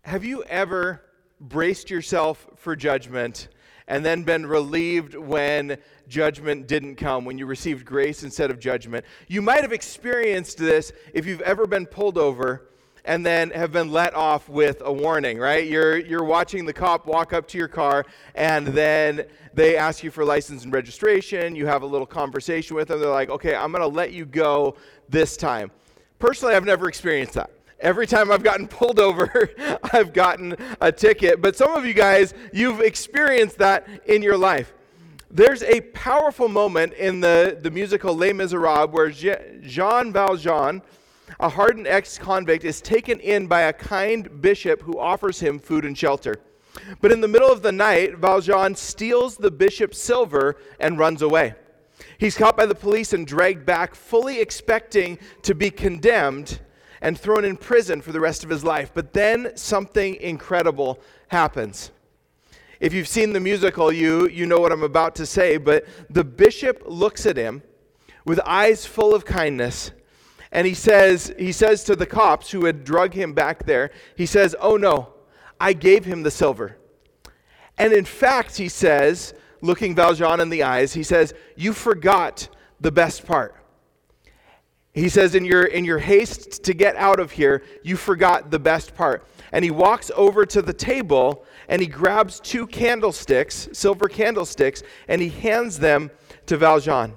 Have you ever braced yourself for judgment and then been relieved when judgment didn't come, when you received grace instead of judgment? You might have experienced this if you've ever been pulled over and then have been let off with a warning, right? You're watching the cop walk up to your car, and then they ask you for license and registration. You have a little conversation with them. They're like, okay, I'm going to let you go this time. Personally, I've never experienced that. Every time I've gotten pulled over, I've gotten a ticket. But some of you guys, you've experienced that in your life. There's a powerful moment in the musical Les Miserables where Jean Valjean, a hardened ex-convict, is taken in by a kind bishop who offers him food and shelter. But in the middle of the night, Valjean steals the bishop's silver and runs away. He's caught by the police and dragged back, fully expecting to be condemned and thrown in prison for the rest of his life. But then something incredible happens. If you've seen the musical, you know what I'm about to say, but the bishop looks at him with eyes full of kindness, and he says to the cops who had drugged him back there, he says, "Oh no, I gave him the silver." And in fact, he says, looking Valjean in the eyes, he says, "You forgot the best part." He says, in your haste to get out of here, you forgot the best part. And he walks over to the table and he grabs 2 candlesticks, silver candlesticks, and he hands them to Valjean.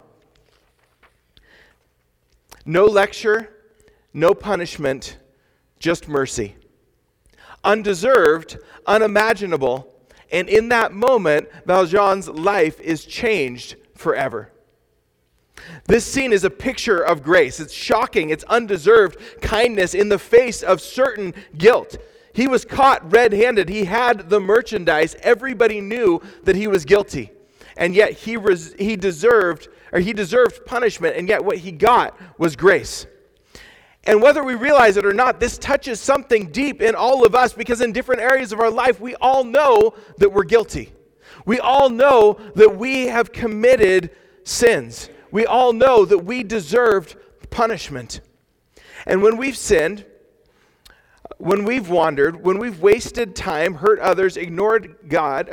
No lecture, no punishment, just mercy. Undeserved, unimaginable, and in that moment, Valjean's life is changed forever. This scene is a picture of grace. It's shocking. It's undeserved kindness in the face of certain guilt. He was caught red-handed. He had the merchandise. Everybody knew that he was guilty. And yet he deserved punishment, and yet what he got was grace. And whether we realize it or not, this touches something deep in all of us, because in different areas of our life, we all know that we're guilty. We all know that we have committed sins. We all know that we deserved punishment. And when we've sinned, when we've wandered, when we've wasted time, hurt others, ignored God,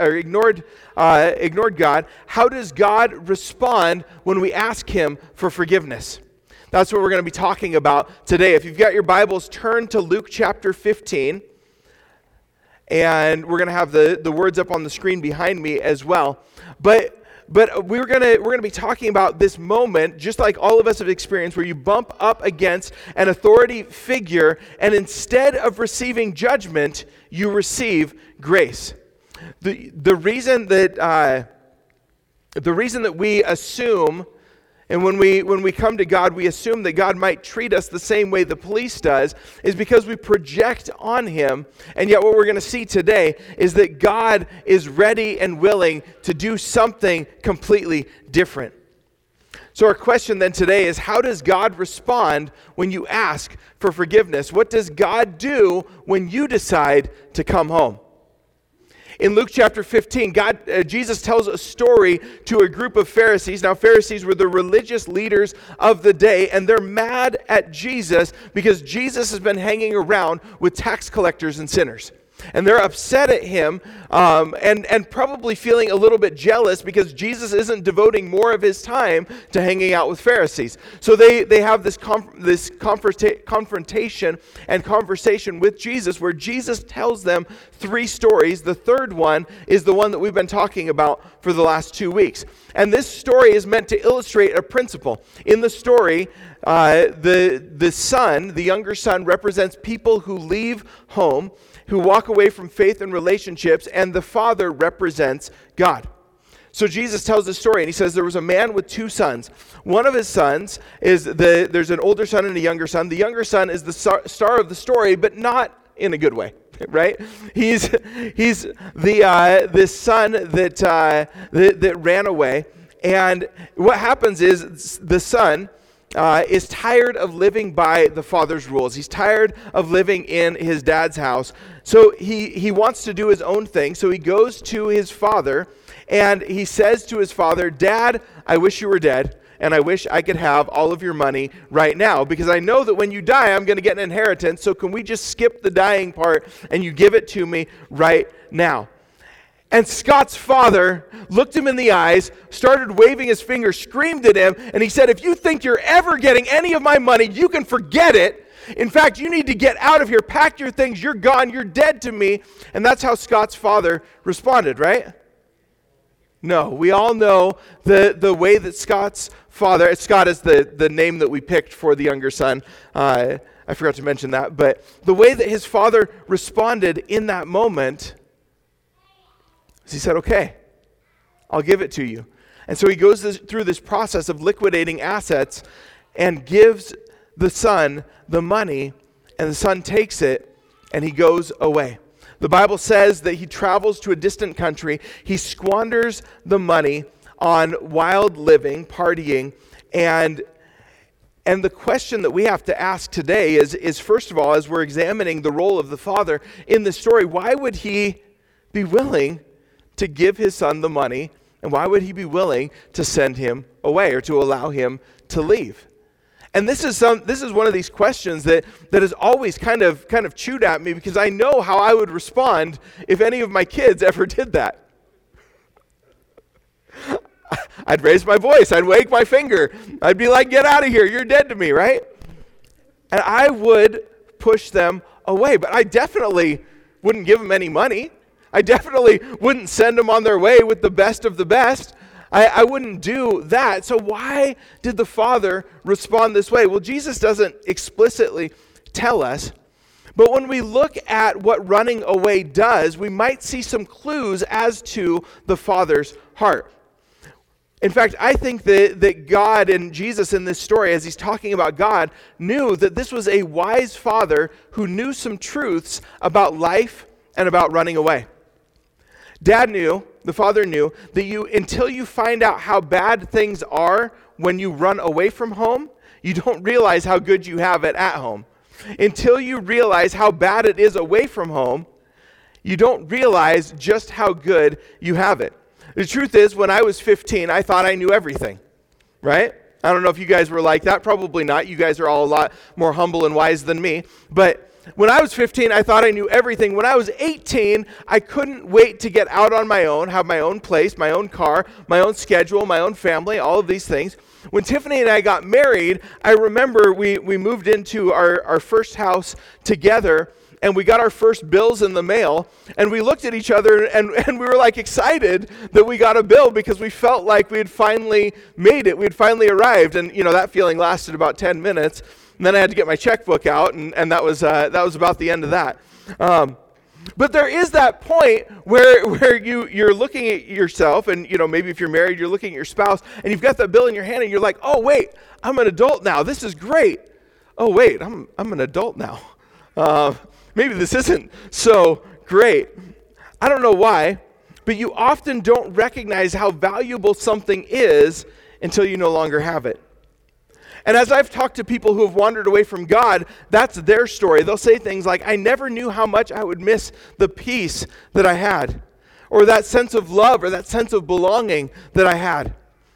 how does God respond when we ask him for forgiveness? That's what we're going to be talking about today. If you've got your Bibles, turn to Luke chapter 15. And we're going to have the words up on the screen behind me as well. But we're gonna be talking about this moment, just like all of us have experienced, where you bump up against an authority figure, and instead of receiving judgment, you receive grace. The reason that we assume, and when we come to God, we assume that God might treat us the same way the police does, is because we project on him. And yet what we're going to see today is that God is ready and willing to do something completely different. So our question then today is, how does God respond when you ask for forgiveness? What does God do when you decide to come home? In Luke chapter 15, Jesus tells a story to a group of Pharisees. Now, Pharisees were the religious leaders of the day, and they're mad at Jesus because Jesus has been hanging around with tax collectors and sinners. And they're upset at him and probably feeling a little bit jealous because Jesus isn't devoting more of his time to hanging out with Pharisees. So they have this confrontation and conversation with Jesus, where Jesus tells them 3 stories. The third one is the one that we've been talking about for the last 2 weeks. And this story is meant to illustrate a principle. In the story, the younger son, represents people who leave home, who walk away from faith and relationships, and the father represents God. So Jesus tells this story, and he says there was a man with 2 sons. One of his sons there's an older son and a younger son. The younger son is the star of the story, but not in a good way, right? He's this son that ran away, and what happens is the son is tired of living by the father's rules. He's tired of living in his dad's house. So he wants to do his own thing. So he goes to his father and he says to his father, "Dad, I wish you were dead. and I wish I could have all of your money right now because I know that when you die, I'm going to get an inheritance. So can we just skip the dying part and you give it to me right now? And Scott's father looked him in the eyes, started waving his finger, screamed at him, and he said, if you think you're ever getting any of my money, you can forget it. In fact, you need to get out of here, pack your things, you're gone, you're dead to me. And that's how Scott's father responded, right? No, we all know the way that Scott's father, Scott is the name that we picked for the younger son. I forgot to mention that. But the way that his father responded in that moment, he said, okay, I'll give it to you. And so he goes through this process of liquidating assets and gives the son the money, and the son takes it and he goes away. The Bible says that he travels to a distant country. He squanders the money on wild living, partying, and the question that we have to ask today is first of all, as we're examining the role of the father in the story, why would he be willing to give his son the money, and why would he be willing to send him away or to allow him to leave? And this is one of these questions that has always kind of chewed at me because I know how I would respond if any of my kids ever did that. I'd raise my voice, I'd wave my finger, I'd be like, get out of here, you're dead to me, right? And I would push them away, but I definitely wouldn't give them any money. I definitely wouldn't send them on their way with the best of the best. I wouldn't do that. So why did the father respond this way? Well, Jesus doesn't explicitly tell us, but when we look at what running away does, we might see some clues as to the father's heart. In fact, I think that God and Jesus in this story, as he's talking about God, knew that this was a wise father who knew some truths about life and about running away. The father knew that until you find out how bad things are when you run away from home, you don't realize how good you have it at home. Until you realize how bad it is away from home, you don't realize just how good you have it. The truth is, when I was 15, I thought I knew everything, right? I don't know if you guys were like that. Probably not. You guys are all a lot more humble and wise than me. But when I was 15, I thought I knew everything. When I was 18, I couldn't wait to get out on my own, have my own place, my own car, my own schedule, my own family, all of these things. When Tiffany and I got married, I remember we moved into our first house together, and we got our first bills in the mail, and we looked at each other, and we were like excited that we got a bill because we felt like we had finally made it. We had finally arrived, and that feeling lasted about 10 minutes. And then I had to get my checkbook out, and that was about the end of that. But there is that point where you're looking at yourself, and maybe if you're married, you're looking at your spouse, and you've got that bill in your hand, and you're like, oh wait, I'm an adult now. This is great. Oh wait, I'm an adult now. Maybe this isn't so great. I don't know why, but you often don't recognize how valuable something is until you no longer have it. And as I've talked to people who have wandered away from God, that's their story. They'll say things like, I never knew how much I would miss the peace that I had, or that sense of love, or that sense of belonging that I had.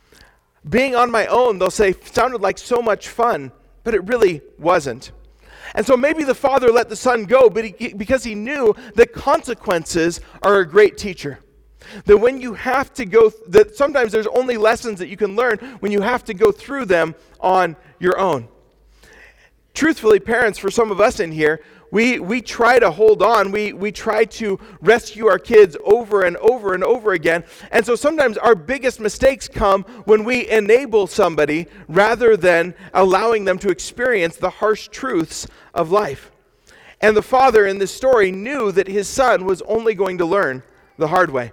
Being on my own, they'll say, sounded like so much fun, but it really wasn't. And so maybe the father let the son go, but because he knew that consequences are a great teacher. That when you have to go, that sometimes there's only lessons that you can learn when you have to go through them on your own. Truthfully, parents, for some of us in here, we try to hold on. We try to rescue our kids over and over and over again. And so sometimes our biggest mistakes come when we enable somebody rather than allowing them to experience the harsh truths of life. And the father in this story knew that his son was only going to learn the hard way.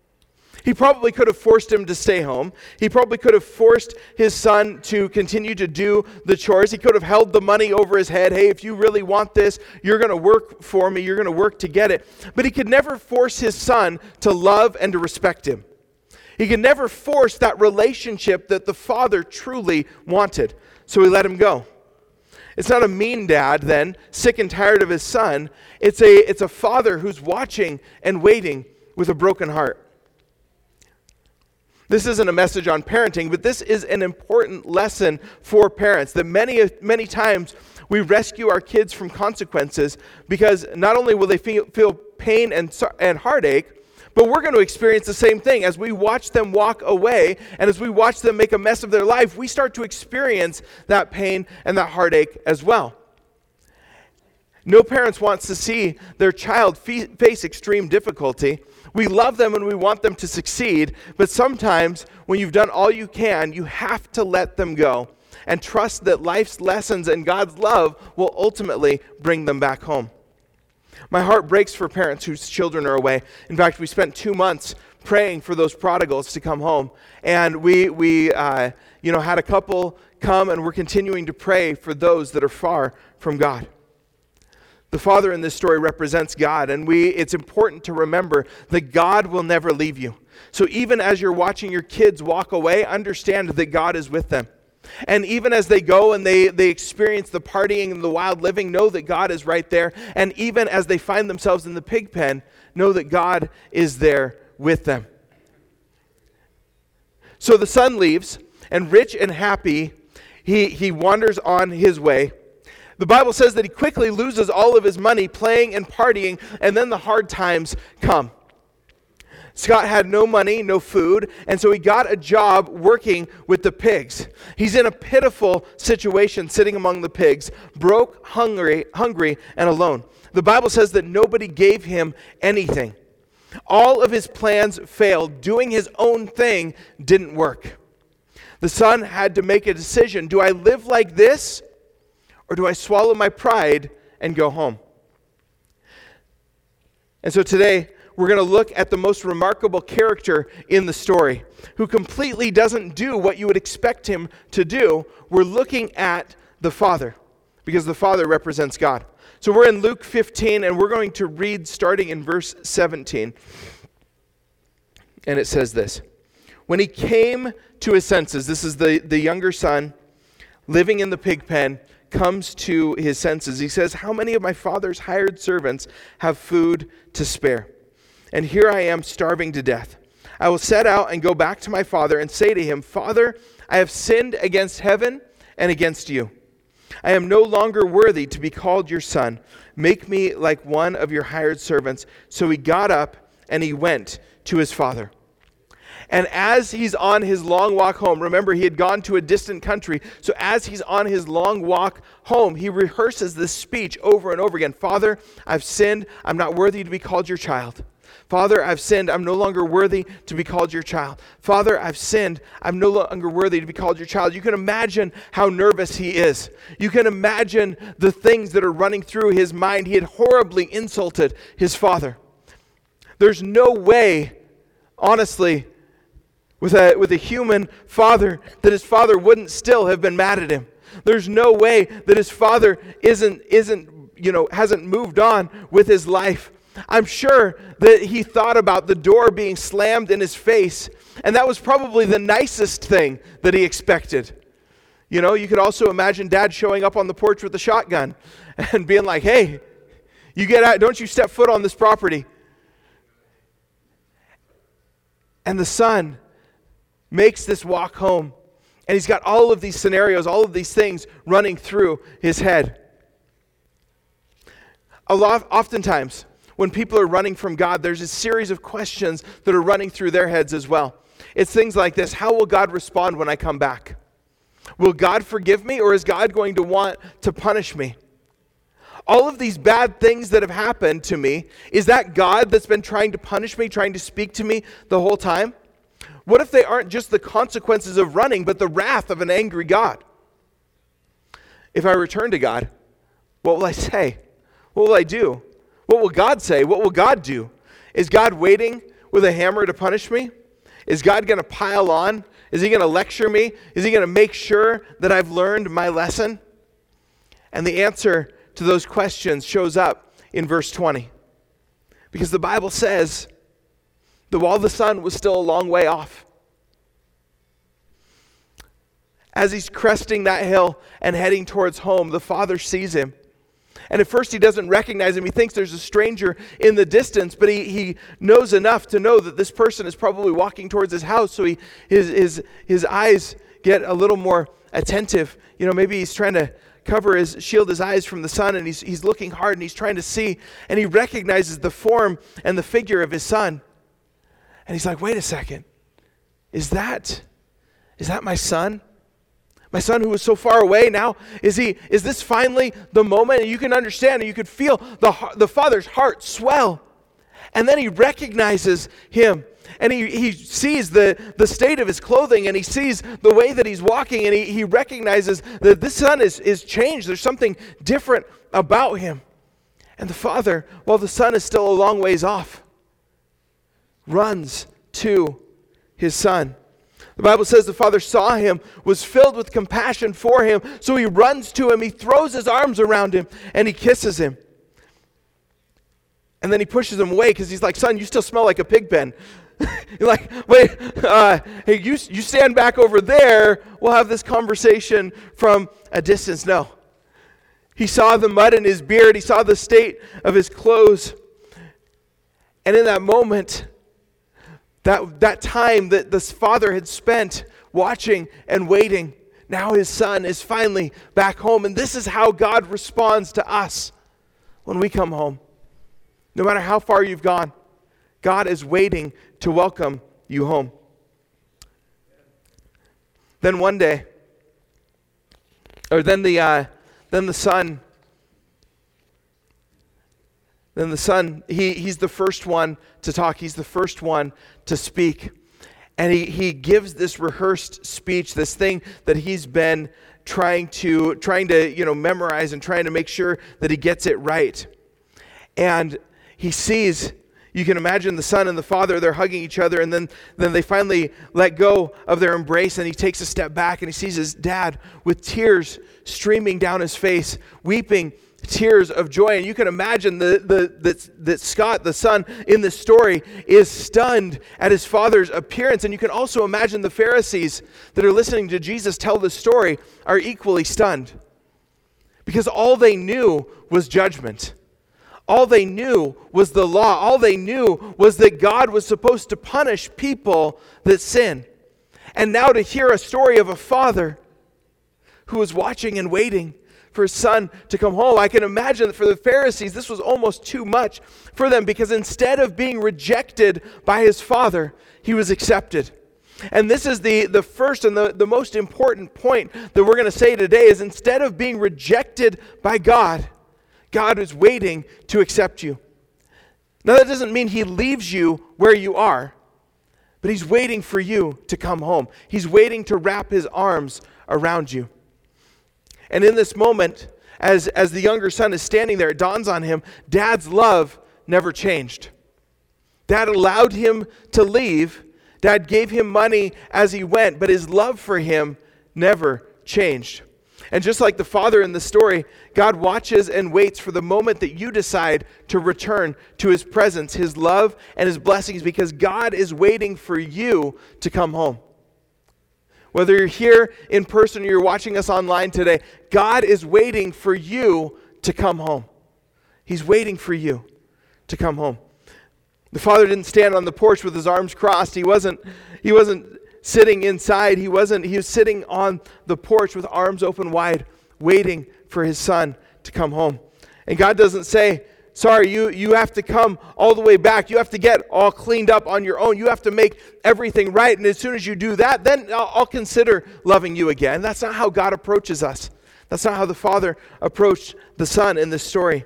He probably could have forced him to stay home. He probably could have forced his son to continue to do the chores. He could have held the money over his head. Hey, if you really want this, you're going to work for me. You're going to work to get it. But he could never force his son to love and to respect him. He could never force that relationship that the father truly wanted. So he let him go. It's not a mean dad then, sick and tired of his son. It's a father who's watching and waiting with a broken heart. This isn't a message on parenting, but this is an important lesson for parents, that many times we rescue our kids from consequences because not only will they feel pain and heartache, but we're going to experience the same thing. As we watch them walk away and as we watch them make a mess of their life, we start to experience that pain and that heartache as well. No parents wants to see their child face extreme difficulty. We love them and we want them to succeed, but sometimes when you've done all you can, you have to let them go and trust that life's lessons and God's love will ultimately bring them back home. My heart breaks for parents whose children are away. In fact, we spent 2 months praying for those prodigals to come home, and we had a couple come, and we're continuing to pray for those that are far from God. The father in this story represents God, and it's important to remember that God will never leave you. So even as you're watching your kids walk away, understand that God is with them. And even as they go and they experience the partying and the wild living, know that God is right there. And even as they find themselves in the pig pen, know that God is there with them. So the son leaves, and rich and happy, he wanders on his way. The Bible says that he quickly loses all of his money playing and partying, and then the hard times come. Scott had no money, no food, and so he got a job working with the pigs. He's in a pitiful situation sitting among the pigs, broke, hungry, and alone. The Bible says that nobody gave him anything. All of his plans failed. Doing his own thing didn't work. The son had to make a decision. Do I live like this, or do I swallow my pride and go home? And so today, we're going to look at the most remarkable character in the story, who completely doesn't do what you would expect him to do. We're looking at the Father, because the Father represents God. So we're in Luke 15, and we're going to read starting in verse 17. And it says this: When he came to his senses, this is the younger son living in the pig pen, comes to his senses. He says, "How many of my father's hired servants have food to spare? And here I am starving to death. I will set out and go back to my father and say to him, 'Father, I have sinned against heaven and against you. I am no longer worthy to be called your son. Make me like one of your hired servants.' So he got up and he went to his father." And as he's on his long walk home, remember he had gone to a distant country, so as he's on his long walk home, he rehearses this speech over and over again. "Father, I've sinned. I'm not worthy to be called your child. Father, I've sinned. I'm no longer worthy to be called your child. Father, I've sinned. I'm no longer worthy to be called your child." You can imagine how nervous he is. You can imagine the things that are running through his mind. He had horribly insulted his father. There's no way, honestly, with a human father, that his father wouldn't still have been mad at him. There's no way that his father hasn't moved on with his life. I'm sure that he thought about the door being slammed in his face, and that was probably the nicest thing that he expected. You know, you could also imagine Dad showing up on the porch with a shotgun and being like, "Hey, you get out, don't you step foot on this property." And the son makes this walk home, and he's got all of these scenarios, all of these things running through his head. Oftentimes, when people are running from God, there's a series of questions that are running through their heads as well. It's things like this: how will God respond when I come back? Will God forgive me, or is God going to want to punish me? All of these bad things that have happened to me, is that God that's been trying to punish me, trying to speak to me the whole time? What if they aren't just the consequences of running, but the wrath of an angry God? If I return to God, what will I say? What will I do? What will God say? What will God do? Is God waiting with a hammer to punish me? Is God going to pile on? Is he going to lecture me? Is he going to make sure that I've learned my lesson? And the answer to those questions shows up in verse 20. Because the Bible says that while the son was still a long way off, as he's cresting that hill and heading towards home, the father sees him. And at first he doesn't recognize him. He thinks there's a stranger in the distance, but he knows enough to know that this person is probably walking towards his house, so his eyes get a little more attentive. Maybe he's trying to shield his eyes from the sun, and he's looking hard, and he's trying to see, and he recognizes the form and the figure of his son. And he's like, wait a second, is that my son? My son who was so far away now, is this finally the moment? And you can understand, and you could feel the father's heart swell. And then he recognizes him, and he sees the state of his clothing, and he sees the way that he's walking, and he recognizes that this son is changed. There's something different about him. And the father, while the son is still a long ways off, runs to his son. The Bible says the father saw him, was filled with compassion for him, so he runs to him, he throws his arms around him, and he kisses him. And then he pushes him away because he's like, son, you still smell like a pig pen. You're like, wait, hey, you stand back over there, we'll have this conversation from a distance. No. He saw the mud in his beard, he saw the state of his clothes. And in that moment, that time that this father had spent watching and waiting, now his son is finally back home. And this is how God responds to us when we come home. No matter how far you've gone, God is waiting to welcome you home. Then one day, or then the son, he's the first one to talk. He's the first one to speak. And he gives this rehearsed speech, this thing that he's been trying to memorize and trying to make sure that he gets it right. And he sees, you can imagine the son and the father, they're hugging each other, and then they finally let go of their embrace, and he takes a step back and he sees his dad with tears streaming down his face, weeping tears of joy. And you can imagine that Scott, the son in this story, is stunned at his father's appearance. And you can also imagine the Pharisees that are listening to Jesus tell this story are equally stunned, because all they knew was judgment. All they knew was the law. All they knew was that God was supposed to punish people that sin. And now to hear a story of a father who was watching and waiting for his son to come home, I can imagine that for the Pharisees, this was almost too much for them, because instead of being rejected by his father, he was accepted. And this is the first and the most important point that we're going to say today is, instead of being rejected by God, God is waiting to accept you. Now, that doesn't mean he leaves you where you are, but he's waiting for you to come home. He's waiting to wrap his arms around you. And in this moment, as the younger son is standing there, it dawns on him, Dad's love never changed. Dad allowed him to leave. Dad gave him money as he went, but his love for him never changed. And just like the father in the story, God watches and waits for the moment that you decide to return to his presence, his love, and his blessings, because God is waiting for you to come home. Whether you're here in person or you're watching us online today, God is waiting for you to come home. He's waiting for you to come home. The father didn't stand on the porch with his arms crossed. He wasn't sitting inside. He was sitting on the porch with arms open wide, waiting for his son to come home. And God doesn't say, sorry, you have to come all the way back. You have to get all cleaned up on your own. You have to make everything right. And as soon as you do that, then I'll consider loving you again. That's not how God approaches us. That's not how the father approached the son in this story.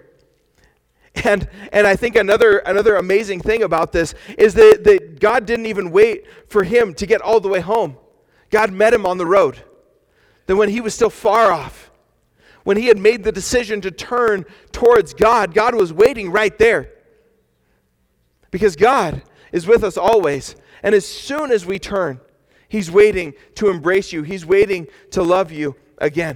And I think another amazing thing about this is that God didn't even wait for him to get all the way home. God met him on the road. That when he was still far off, when he had made the decision to turn towards God, God was waiting right there. Because God is with us always. And as soon as we turn, he's waiting to embrace you. He's waiting to love you again.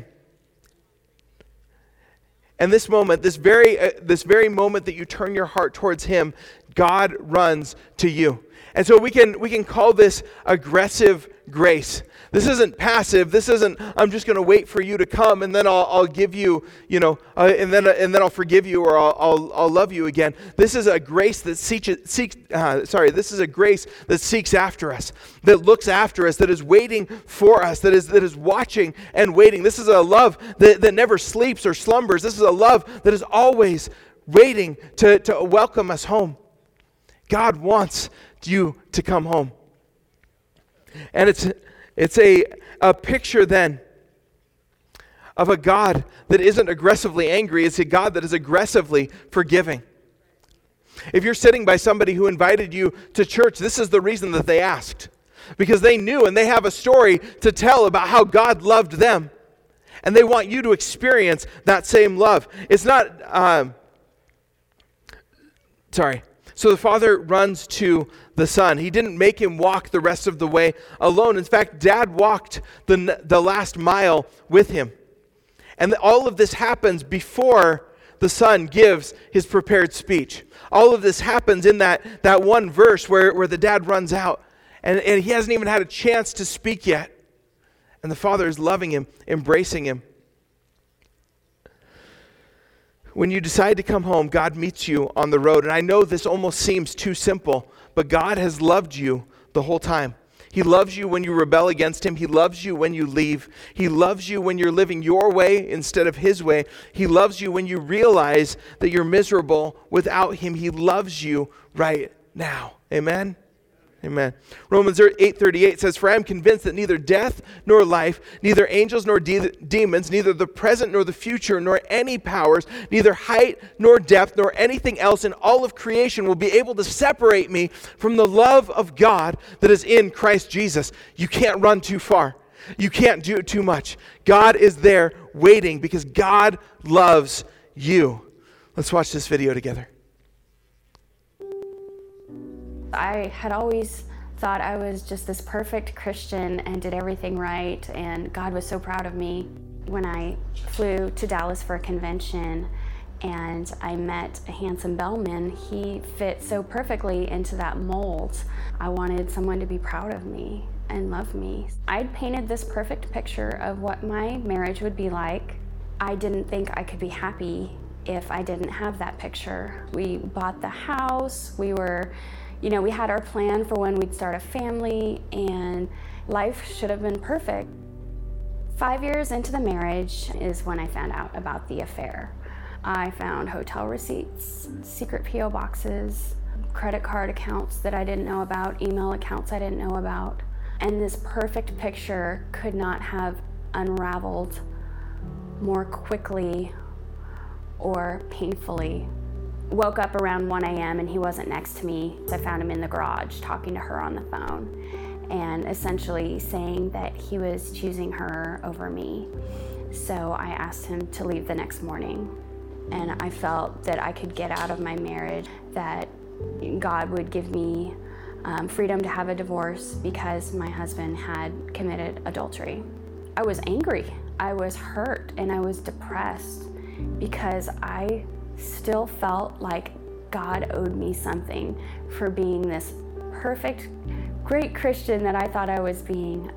And this moment, this very moment that you turn your heart towards him, God runs to you. And so we can call this aggressive grace. This isn't passive. This isn't, I'm just going to wait for you to come and then I'll give you, and then I'll forgive you or I'll love you again. This is a grace that this is a grace that seeks after us, that looks after us, that is waiting for us, that is watching and waiting. This is a love that never sleeps or slumbers. This is a love that is always waiting to welcome us home. God wants you to come home. And it's a picture then of a God that isn't aggressively angry. It's a God that is aggressively forgiving. If you're sitting by somebody who invited you to church, this is the reason that they asked. Because they knew and they have a story to tell about how God loved them. And they want you to experience that same love. It's not, So the Father runs to the Son. He didn't make him walk the rest of the way alone. In fact, Dad walked the last mile with him. And all of this happens before the Son gives his prepared speech. All of this happens in that one verse where the Dad runs out. And he hasn't even had a chance to speak yet. And the Father is loving him, embracing him. When you decide to come home, God meets you on the road. And I know this almost seems too simple, but God has loved you the whole time. He loves you when you rebel against him. He loves you when you leave. He loves you when you're living your way instead of his way. He loves you when you realize that you're miserable without him. He loves you right now. Amen? Amen. Romans 8:38 says, "For I am convinced that neither death nor life, neither angels nor demons, neither the present nor the future, nor any powers, neither height nor depth, nor anything else in all of creation will be able to separate me from the love of God that is in Christ Jesus." You can't run too far. You can't do too much. God is there waiting because God loves you. Let's watch this video together. I had always thought I was just this perfect Christian and did everything right, and God was so proud of me. When I flew to Dallas for a convention and I met a handsome bellman, he fit so perfectly into that mold. I wanted someone to be proud of me and love me. I'd painted this perfect picture of what my marriage would be like. I didn't think I could be happy if I didn't have that picture. We bought the house, we had our plan for when we'd start a family, and life should have been perfect. 5 years into the marriage is when I found out about the affair. I found hotel receipts, secret P.O. boxes, credit card accounts that I didn't know about, email accounts I didn't know about. And this perfect picture could not have unraveled more quickly or painfully. Woke up around 1 a.m. and he wasn't next to me. I found him in the garage talking to her on the phone and essentially saying that he was choosing her over me. So I asked him to leave the next morning. And I felt that I could get out of my marriage, that God would give me freedom to have a divorce because my husband had committed adultery. I was angry, I was hurt, and I was depressed because I still felt like God owed me something for being this perfect, great Christian that I thought I was being.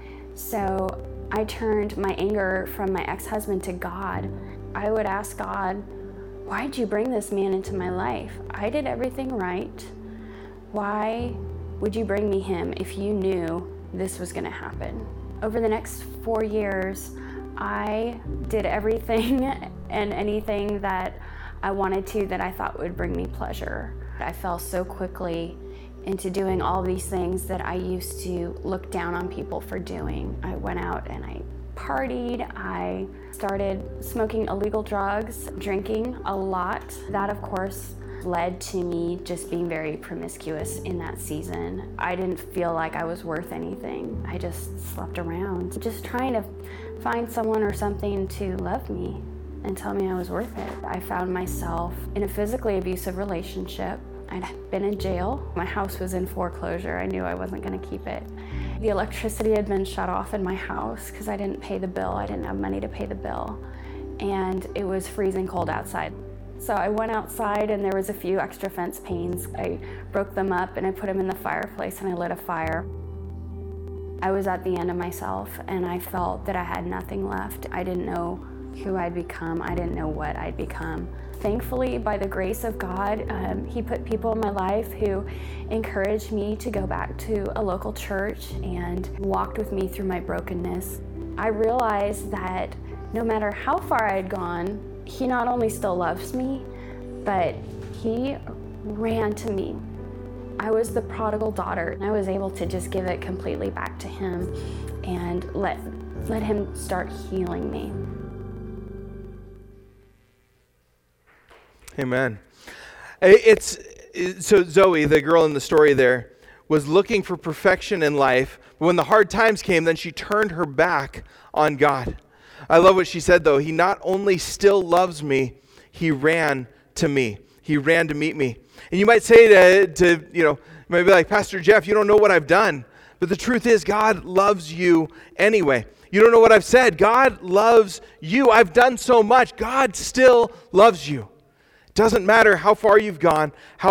So I turned my anger from my ex-husband to God. I would ask God, why'd you bring this man into my life? I did everything right. Why would you bring me him if you knew this was gonna happen? Over the next 4 years, I did everything and anything that I wanted to that I thought would bring me pleasure. I fell so quickly into doing all these things that I used to look down on people for doing. I went out and I partied, I started smoking illegal drugs, drinking a lot. That, of course, led to me just being very promiscuous in that season. I didn't feel like I was worth anything. I just slept around, just trying to find someone or something to love me and tell me I was worth it. I found myself in a physically abusive relationship. I'd been in jail. My house was in foreclosure. I knew I wasn't going to keep it. The electricity had been shut off in my house because I didn't pay the bill. I didn't have money to pay the bill. And it was freezing cold outside. So I went outside and there was a few extra fence panes. I broke them up and I put them in the fireplace and I lit a fire. I was at the end of myself and I felt that I had nothing left. I didn't know who I'd become. I didn't know what I'd become. Thankfully, by the grace of God, He put people in my life who encouraged me to go back to a local church and walked with me through my brokenness. I realized that no matter how far I had gone, He not only still loves me, but He ran to me. I was the prodigal daughter, and I was able to just give it completely back to Him and let Him start healing me. Amen. So Zoe, the girl in the story there, was looking for perfection in life, but when the hard times came, then she turned her back on God. I love what she said, though. He not only still loves me, He ran to me. He ran to meet me. And you might say to you might be like, Pastor Jeff, you don't know what I've done. But the truth is, God loves you anyway. You don't know what I've said. God loves you. I've done so much. God still loves you. Doesn't matter how far you've gone, how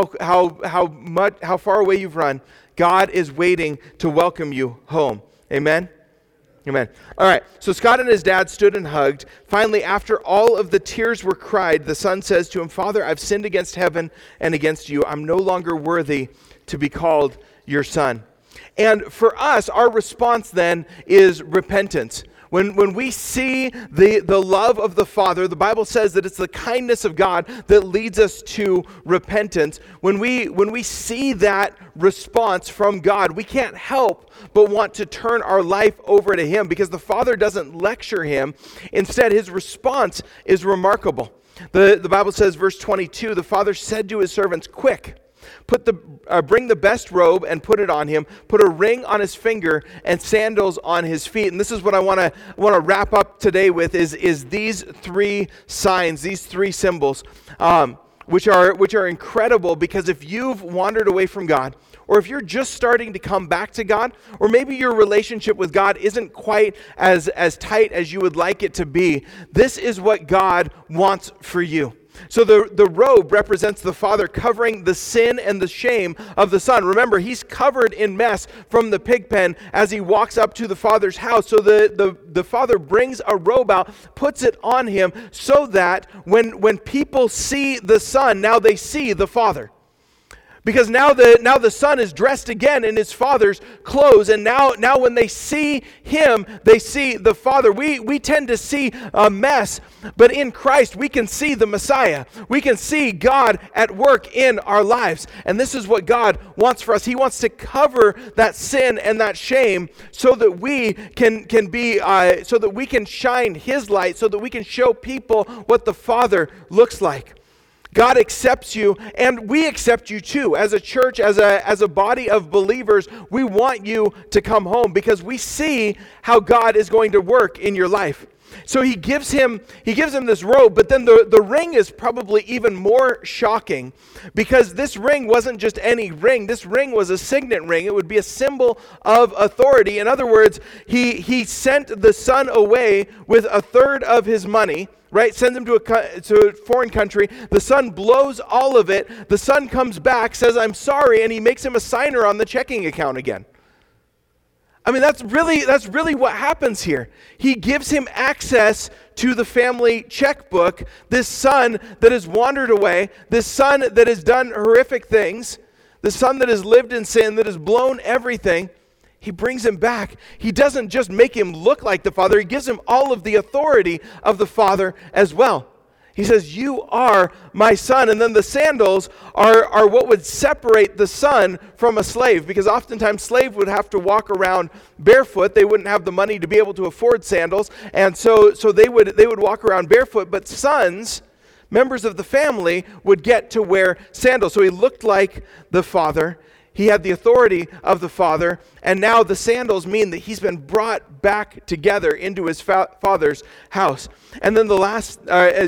far away you've run. God is waiting to welcome you home. Amen? Amen. All right, so Scott and his dad stood and hugged. Finally, after all of the tears were cried, the son says to him, Father, I've sinned against heaven and against you. I'm no longer worthy to be called your son. And for us, our response then is repentance. When we see the love of the Father, the Bible says that it's the kindness of God that leads us to repentance. When we see that response from God, we can't help but want to turn our life over to Him because the Father doesn't lecture him. Instead, His response is remarkable. The Bible says, verse 22, the Father said to His servants, quick, bring the best robe and put it on him. Put a ring on his finger and sandals on his feet. And this is what I want to wrap up today with is these three signs, these three symbols, which are incredible because if you've wandered away from God, or if you're just starting to come back to God, or maybe your relationship with God isn't quite as tight as you would like it to be, this is what God wants for you. So the robe represents the Father covering the sin and the shame of the Son. Remember, He's covered in mess from the pig pen as He walks up to the Father's house. So the Father brings a robe out, puts it on Him, so that when people see the Son, now they see the Father. Because now the Son is dressed again in His Father's clothes, and now when they see Him, they see the Father. We tend to see a mess, but in Christ we can see the Messiah. We can see God at work in our lives, and this is what God wants for us. He wants to cover that sin and that shame, so that we so that we can shine His light, so that we can show people what the Father looks like. God accepts you, and we accept you too. As a church, as a body of believers, we want you to come home because we see how God is going to work in your life. So he gives him this robe, but then the ring is probably even more shocking because this ring wasn't just any ring. This ring was a signet ring. It would be a symbol of authority. In other words, he sent the son away with a third of his money, right? Sends him to a foreign country. The son blows all of it. The son comes back, says, I'm sorry, and he makes him a signer on the checking account again. I mean, that's really what happens here. He gives him access to the family checkbook. This son that has wandered away, this son that has done horrific things, the son that has lived in sin, that has blown everything, he brings him back. He doesn't just make him look like the Father, he gives him all of the authority of the Father as well. He says, you are my son. And then the sandals are what would separate the son from a slave, because oftentimes slave would have to walk around barefoot. They wouldn't have the money to be able to afford sandals. And so they would walk around barefoot, but sons, members of the family, would get to wear sandals. So he looked like the Father. He had the authority of the Father, and now the sandals mean that he's been brought back together into his Father's house. And then the last,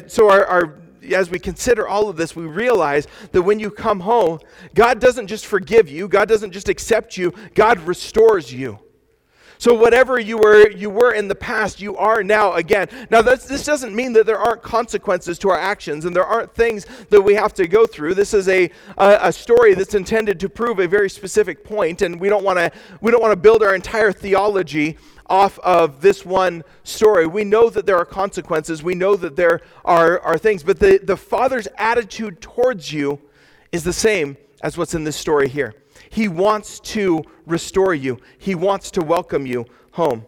as we consider all of this, we realize that when you come home, God doesn't just forgive you, God doesn't just accept you, God restores you. So whatever you were in the past, you are now again. Now this doesn't mean that there aren't consequences to our actions and there aren't things that we have to go through. This is a story that's intended to prove a very specific point, and we don't want to build our entire theology off of this one story. We know that there are consequences. We know that there are things, but the Father's attitude towards you is the same as what's in this story here. He wants to restore you. He wants to welcome you home.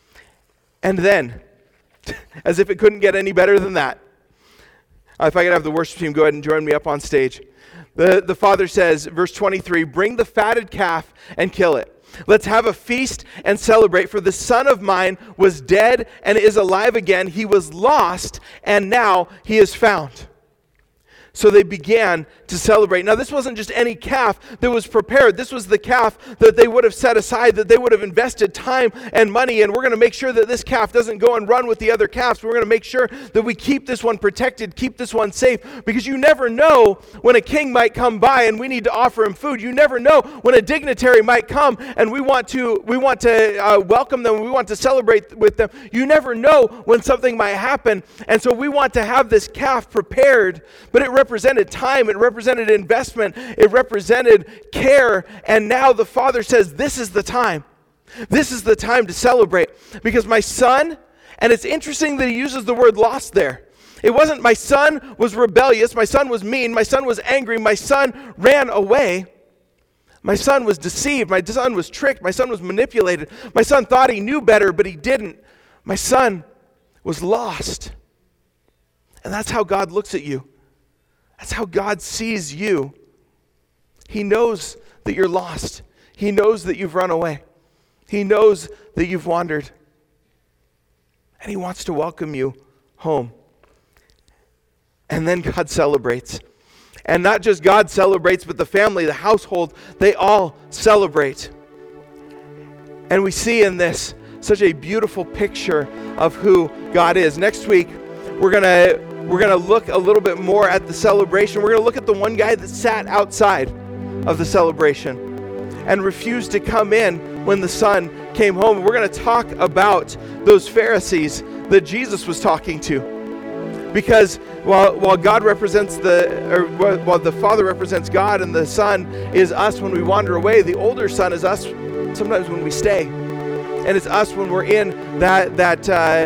And then, as if it couldn't get any better than that, if I could have the worship team go ahead and join me up on stage. The Father says, verse 23, "Bring the fatted calf and kill it. Let's have a feast and celebrate, for the son of mine was dead and is alive again. He was lost, and now he is found." So they began to celebrate. Now, this wasn't just any calf that was prepared. This was the calf that they would have set aside, that they would have invested time and money in. We're going to make sure that this calf doesn't go and run with the other calves. We're going to make sure that we keep this one protected, keep this one safe, because you never know when a king might come by and we need to offer him food. You never know when a dignitary might come and we want to welcome them, we want to celebrate with them. You never know when something might happen, and so we want to have this calf prepared, but it represented time, it represented investment, it represented care, and now the Father says, this is the time. This is the time to celebrate, because my son, and it's interesting that he uses the word lost there. It wasn't my son was rebellious, my son was mean, my son was angry, my son ran away. My son was deceived, my son was tricked, my son was manipulated, my son thought he knew better, but he didn't. My son was lost. And that's how God looks at you. That's how God sees you. He knows that you're lost. He knows that you've run away. He knows that you've wandered. And he wants to welcome you home. And then God celebrates. And not just God celebrates, but the family, the household, they all celebrate. And we see in this such a beautiful picture of who God is. Next week, we're going to look a little bit more at the celebration. We're going to look at the one guy that sat outside of the celebration and refused to come in when the son came home. We're going to talk about those Pharisees that Jesus was talking to. Because while God represents while the Father represents God and the Son is us when we wander away, the older son is us sometimes when we stay. And it's us when we're in that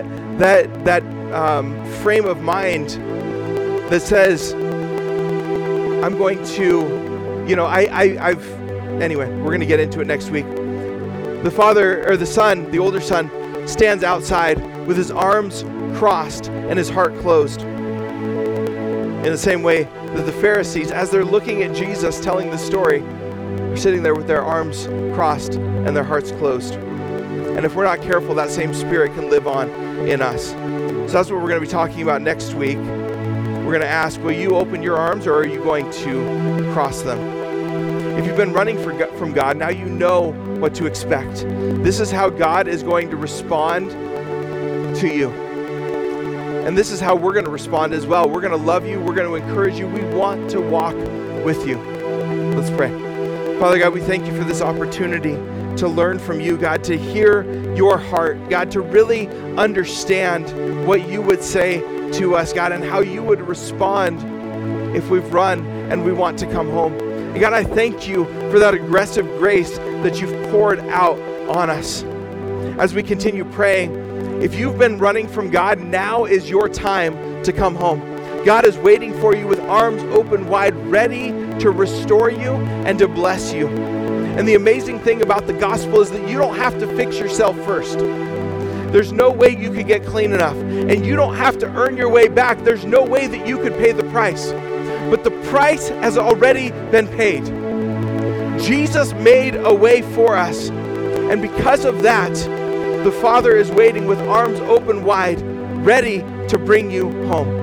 frame of mind that says, I'm going to, anyway, we're going to get into it next week. The father, or the son, the older son, stands outside with his arms crossed and his heart closed. In the same way that the Pharisees, as they're looking at Jesus telling the story, are sitting there with their arms crossed and their hearts closed. And if we're not careful, that same spirit can live on in us. So that's what we're going to be talking about next week. We're going to ask, will you open your arms, or are you going to cross them? If you've been running from God, now you know what to expect. This is how God is going to respond to you. And this is how we're going to respond as well. We're going to love you. We're going to encourage you. We want to walk with you. Let's pray. Father God, we thank you for this opportunity to learn from you, God, to hear your heart, God, to really understand what you would say to us, God, and how you would respond if we've run and we want to come home. And God, I thank you for that aggressive grace that you've poured out on us. As we continue praying, if you've been running from God, now is your time to come home. God is waiting for you with arms open wide, ready to restore you and to bless you. And the amazing thing about the gospel is that you don't have to fix yourself first. There's no way you could get clean enough. And you don't have to earn your way back. There's no way that you could pay the price. But the price has already been paid. Jesus made a way for us. And because of that, the Father is waiting with arms open wide, ready to bring you home.